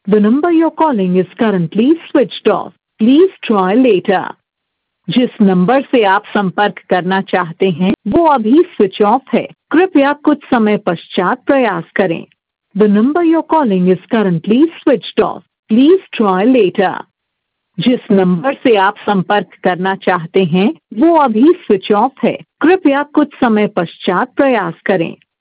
The number you're calling is currently switched off. Please try later. जिस number से आप संपर्क करना चाहते हैं वो अभी स्विच ऑफ है, कृपया कुछ समय पश्चात प्रयास करें। The number you're calling is currently switched off. Please try later. जिस नंबर से आप संपर्क करना चाहते हैं वो अभी स्विच ऑफ है, कृपया कुछ समय पश्चात प्रयास करें।